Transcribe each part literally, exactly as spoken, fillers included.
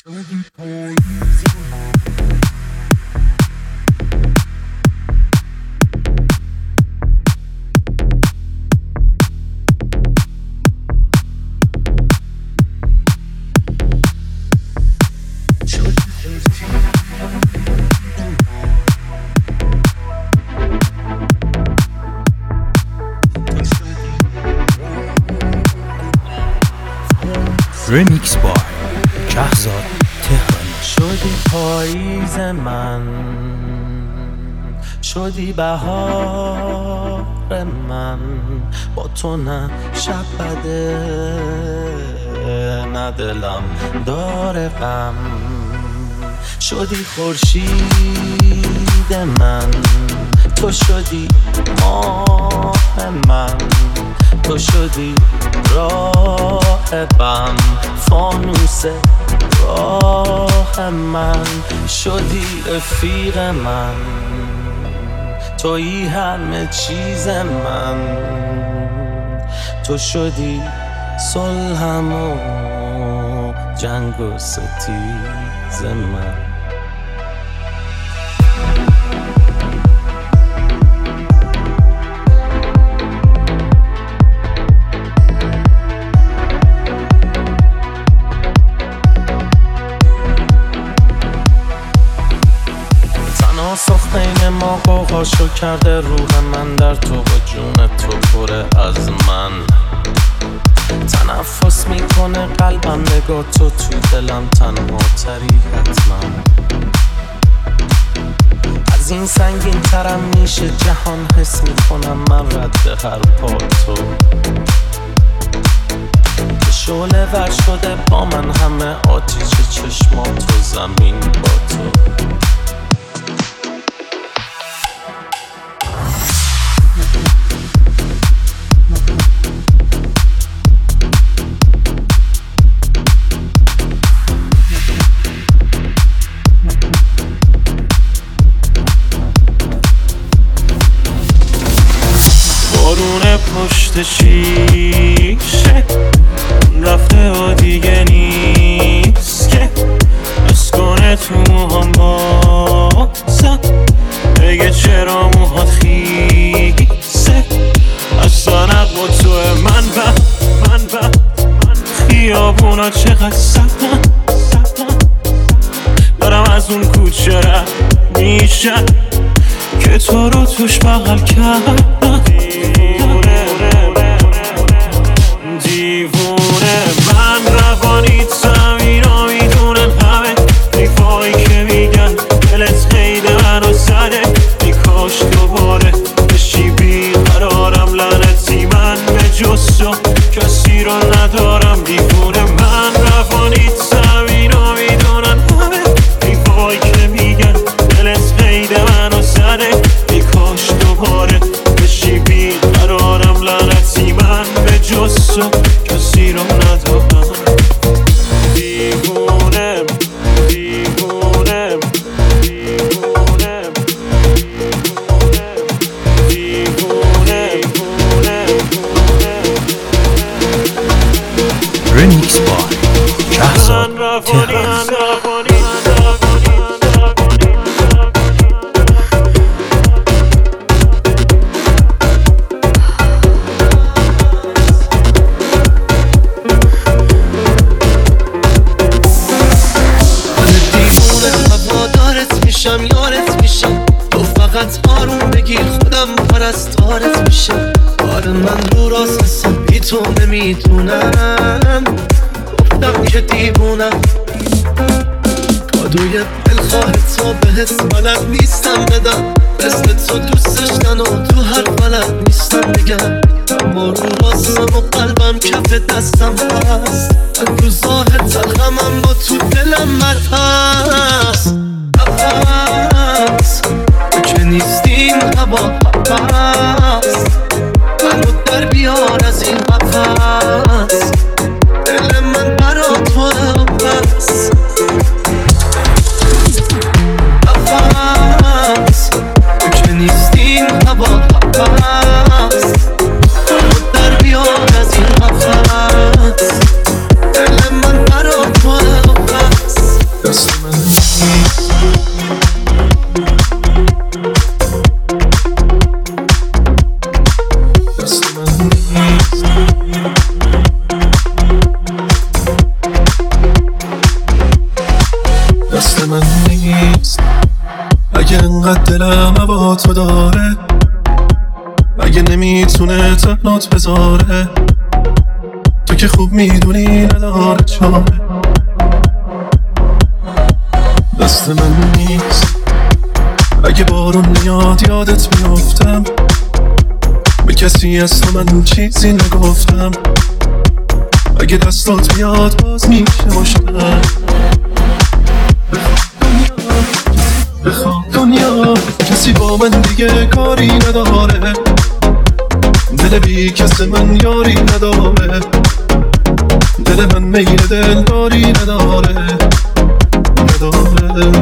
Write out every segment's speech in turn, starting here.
رمیکس بای کهزاد تهرانی. شدی پاییز من، شدی بهار من، با تو نه شب بده نه دلم داره غم. شدی خورشید من، تو شدی ماه من، تو شدی راه بم، فانوس راه من. شدی رفیق من، تویی همه چیز من، تو شدی صلحم و جنگ و ستیز من. تناسخ بین ما قوقاشو کرده روح من در تو و جون تو پره از من. تنفس میکنه قلبم نگاه تو تو دلم تنها تری حتما. از این سنگین ترم میشه جهان، حس میکنم من رد هر پا تو. شعله ور شده با من همه آتیش چشمات و زمین با تو. بارون پشت شیشه رفته و دیگه نیست که اسکنه تو موهام بازم بگه چرا موهات خیسه. اصلا نقم تو من و من و خیابونا چقدر سبتن دارم از اون کوچه رد میشن که تو رو توش بغل کردم. دیوونه من روانی زمین ها میدونن همه ریفایی که میگن دلت خیلی منو زده. ای کاش دوباره بشی بیقرارم لعنتی من به جز تو کسی رو ندارم. دیوونه من روانی زمین ها میدونن همه ریفایی که میگن دلت خیلی منو زده. ای کاش دوباره بشی بیقرارم لعنتی من به جز تو کسی رو ندارم. دیوونم دیوونم دیوونم دیوونم رمیکس بای کهزاد تهرانی. یارت میشم تو فقط آروم بگیر خودم پرستارت میشم. حال من رو راست حسم بی تو نمیدونم. گفتم که دیوونم کادوی دلخواه تو بهت بلد نیستم بدم. مثل تو دوستش دن و تو هر بلد نیستم بگم. اما رو راستم و قلبم کف دستم هست. من تو ظاهر تلخمم با تو دلم مرد هست. تو که نیستیم هوا هست. منو در بیار از این قفص. دل من برا تو بس هست. تو که نیستیم هوا هست. منو در بیار از این قفص. دل من برا تو بس. انقدر دلم هوا تو داره، اگه نمیتونه تنات بذاره، تو که خوب میدونی نداره چاره. دست من نیست اگه بارون میاد یادت میافتم، به کسی از تو من چیزی نگفتم، اگه دستات میاد باز میشه مشکل. بخواب دنیا کسی با من دیگه کاری نداره، دل بی کس من یاری نداره، دل من میل دلداری نداره نداره.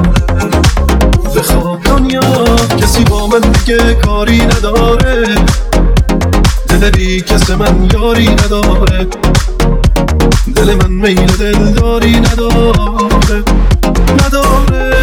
بخواب دنیا کسی با من دیگه کاری نداره، دل بی کس من یاری نداره، دل من میل دلداری نداره نداره.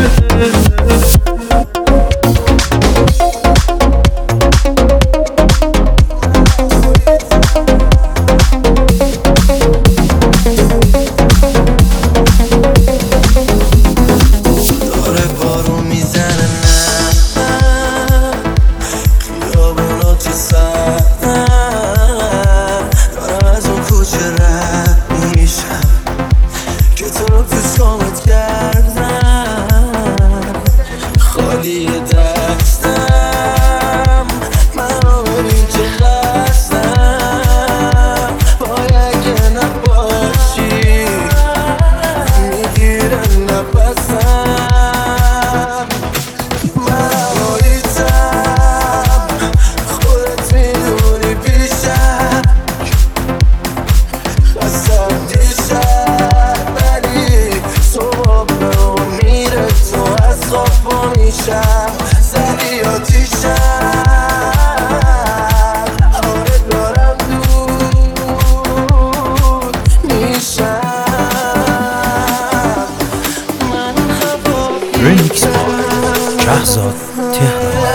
رمیکس بار شهزاد تهران.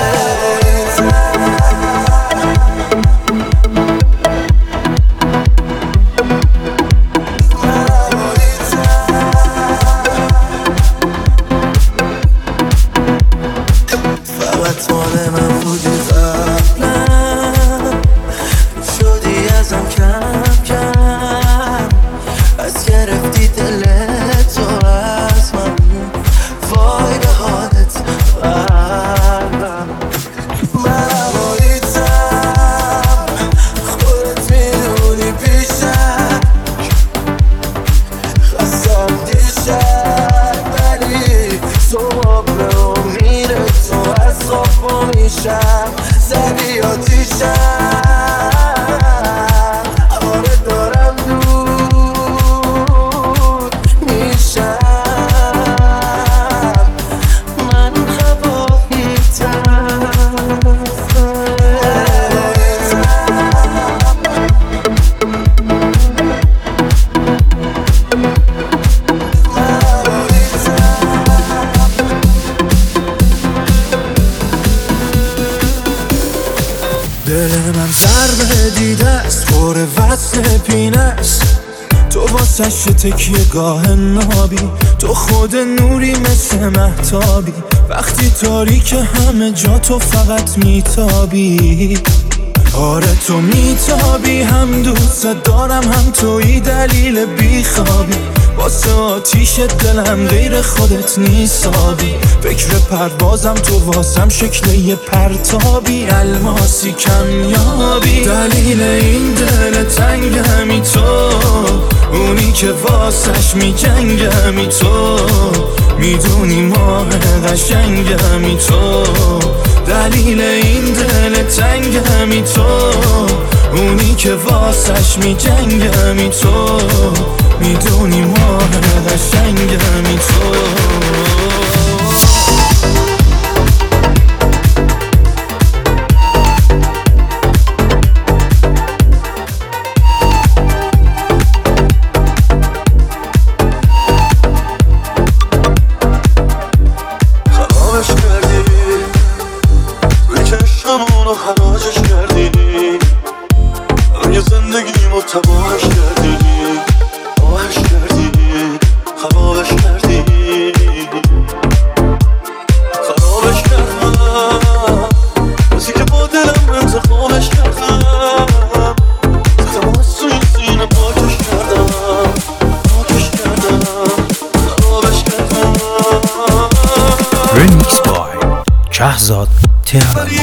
دل من سر به دیده است، پر وصل پینه است، تو واسش تکیه گاه نابی، تو خود نوری مثل مهتابی، وقتی تاریک همه جا تو فقط میتابی. آره تو میتابی، هم دوست دارم هم توی دلیل بیخوابی، واسه آتیش دلم غیر خودت نیسابی، فکر پروازم تو واسم شکل یه پرتابی، الماسی کمیابی، دلیل این دل تنگمی تو، اونی که واسش میجنگمی تو، میدونی ماه قشنگمی تو، دلیل این دل تنگمی تو، اونی که واسش میجنگمی تو، میدونی ماه قشنگمی تو. خرابش کردی، روی چشممونو حراجش کردی، روی زندگیمو تباهش کردی، آهش کردی. شهزاد تهرانی.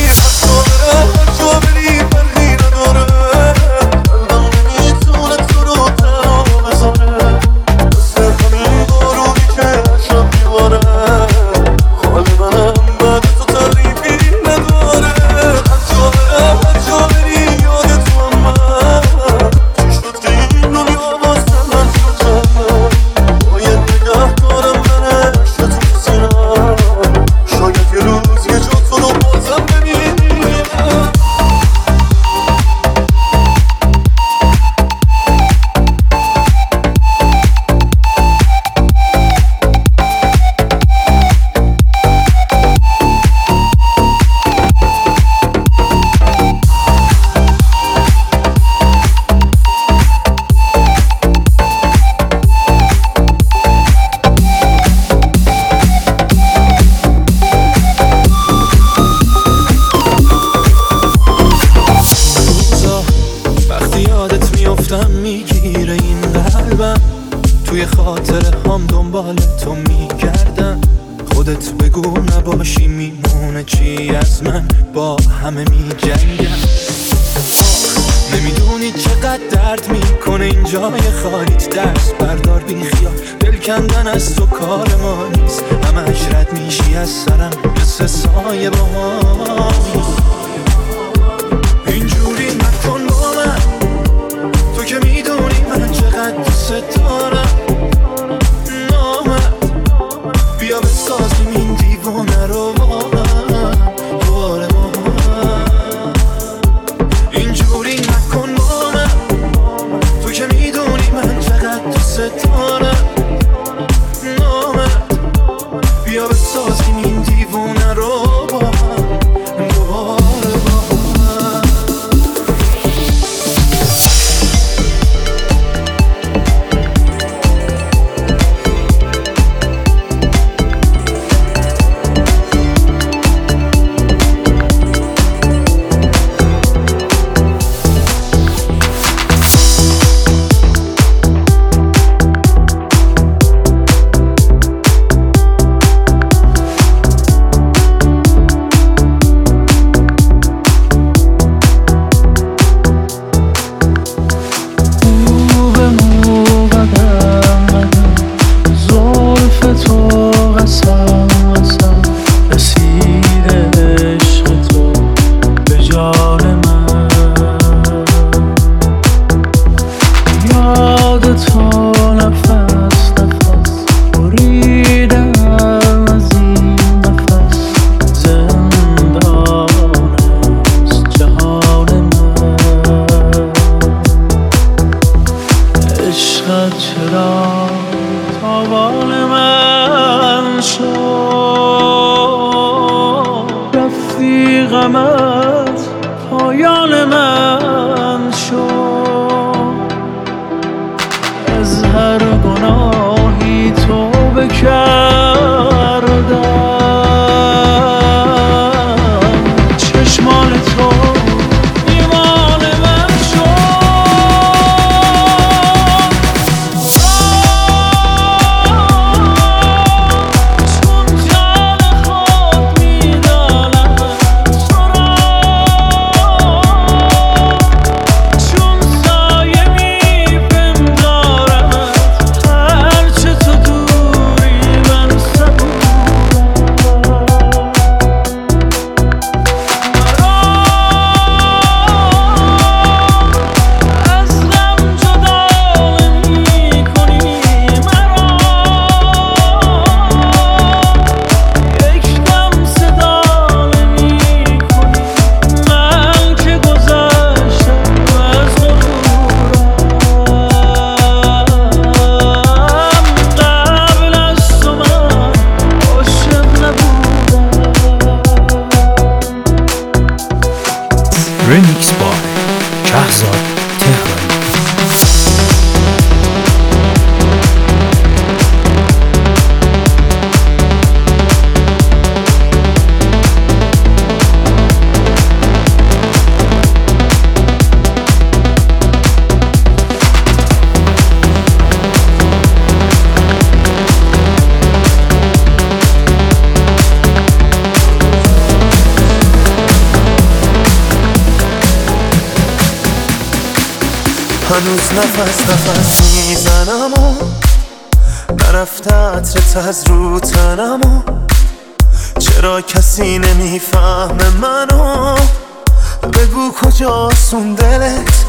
میگیره این قلبم، توی خاطره هم دنبال تو میگردم. خودت بگو نباشی میمونه چی از من، با همه میجنگم. نمیدونی چقدر درد میکنه این جای خالیت، درس بردار بی خیال، دل کندن از تو کار ما نیست. همش رد میشی از سرم مثل سایه با ما. اینجوری نکن با من، تو که میدونی من چقدر دوست دارم. نامد بیا بسازیم این دیوانه رو با هم دوباره ما. اینجوری نکن با من، تو که میدونی من چقدر دوست دارم. نامد بیا بسازیم این دیوانه رو با هم دوباره. هنوز نفس نفس میزنم و نرفته عطرت از رو تنم و چرا کسی نمیفهمه منو بگو کجاست اون دلت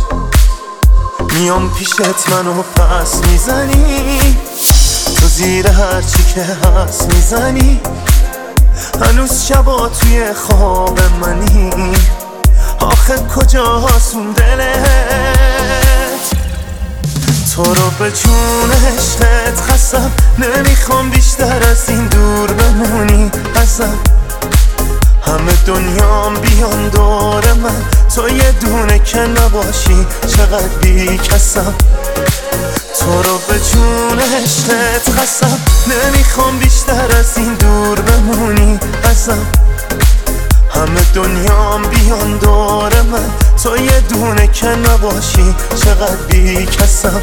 میام پیشت منو پس میزنی تو زیر هرچی که هست میزنی هنوز شبا توی خواب منی آخه کجاست اون دلت تو رو به جون عشقت خستم نمیخوام بیشتر از این دور بمونی ازم همه دنیام بیان دور من تو یه دونه که نباشی چقدر بی کسم تو رو به جون عشقت خستم نمیخوام بیشتر از این دور بمونی ازم همه دنیام بیان دور من تو یه دونه که نباشی چقدر بی کسم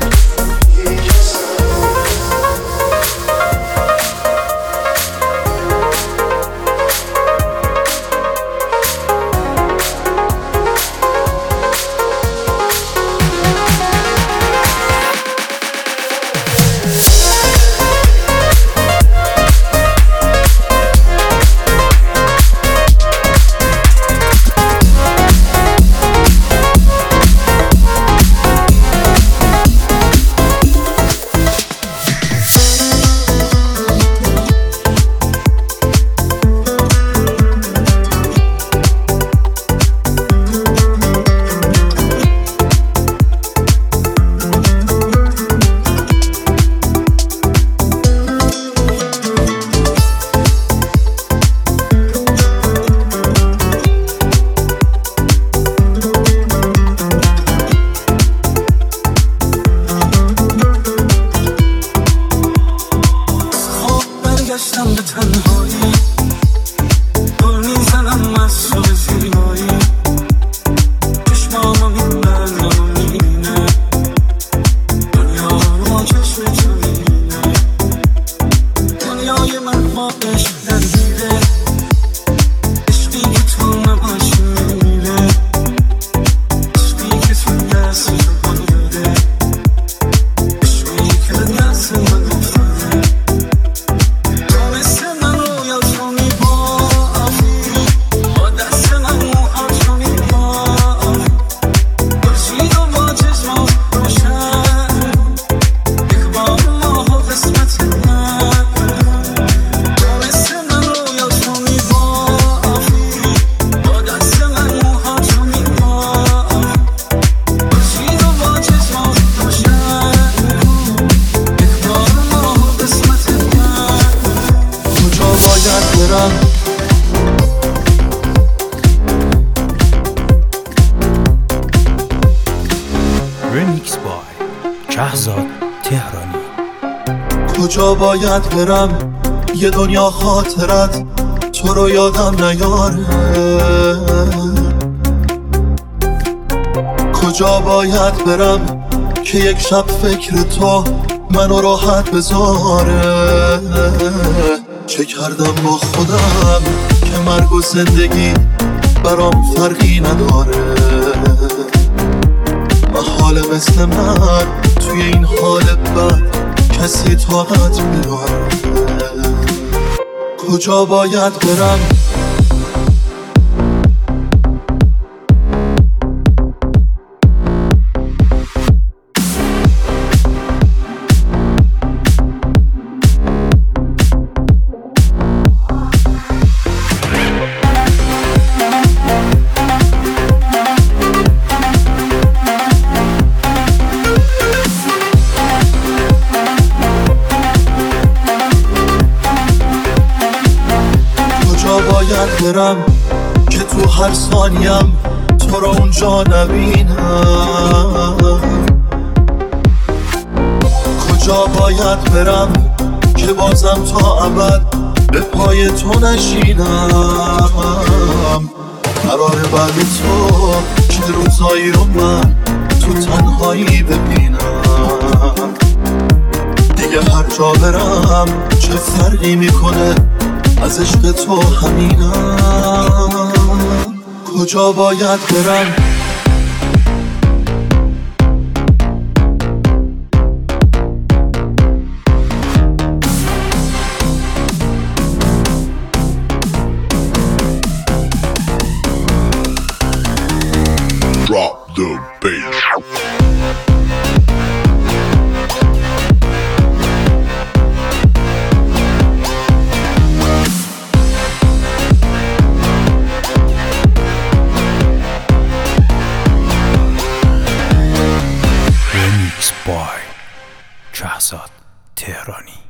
کجا باید برم یه دنیا خاطرت تو رو یادم نیاره کجا باید برم که یک شب فکر تو منو راحت بذاره چه کردم با خودم که مرگ و زندگی برام فرقی نداره محاله مثل من توی این حال بد کسی طاقت میاره کجا باید برم برم که تو هر ثانیم تو رو اونجا نبینم کجا باید برم که بازم تا ابد به پای تو نشینم قراره بعد تو چه روزایی رو من تو تنهایی ببینم دیگه هر جا برم چه فرقی میکنه از عشق تو همینم کجا باید برم شهرزاد تهرانی.